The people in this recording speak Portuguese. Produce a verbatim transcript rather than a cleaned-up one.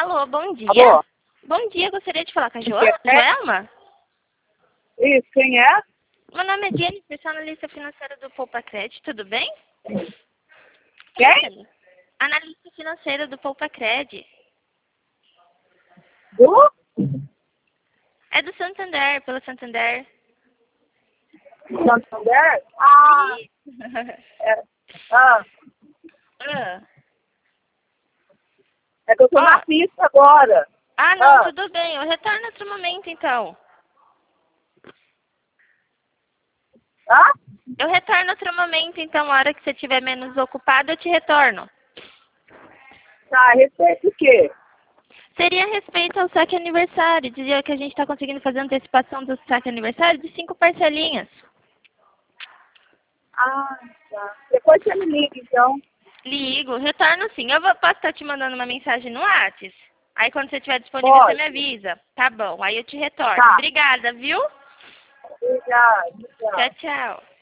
Alô, bom dia. Alô? Bom dia, gostaria de falar com a Jo- é? Joelma? Isso, quem é? Meu nome é Jennifer, sou analista financeira do Poupa Cred, tudo bem? Quem? Analista financeira do Poupa Cred. Do? É do Santander, pelo Santander. Santander? Ah, é. Ah, Ah. é que eu tô Ó. na pista agora. Ah, não, Ah. tudo bem. Eu retorno em outro momento, então. Ah? Eu retorno em outro momento, então. A hora que você estiver menos ocupado, eu te retorno. Tá, a respeito do quê? Seria a respeito ao saque aniversário. Dizia que a gente está conseguindo fazer antecipação do saque aniversário de cinco parcelinhas. Ah, tá. Depois você me liga, então. Ligo, retorno sim. Eu vou, posso estar te mandando uma mensagem no WhatsApp? Aí quando você estiver disponível, Pode. você me avisa. Tá bom, aí eu te retorno. Tá. Obrigada, viu? Obrigada. Tchau. Tchau, tchau.